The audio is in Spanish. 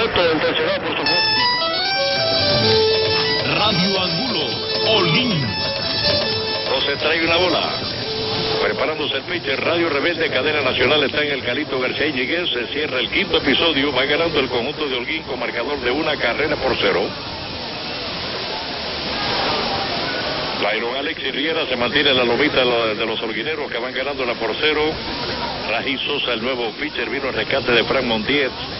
corto, intencionado por su voz. Radio Angulo, Olguín. No se trae una bola. Preparándose el pitcher, Radio Rebelde, cadena nacional, está en el Calito García Íñiguez. Se cierra el quinto episodio. Va ganando el conjunto de Holguín con marcador de 1-0. Byron Alexis Riera se mantiene en la lomita de los holguineros, que van ganándola por 0. Rají Sosa, el nuevo pitcher, vino al rescate de Frank Montiel.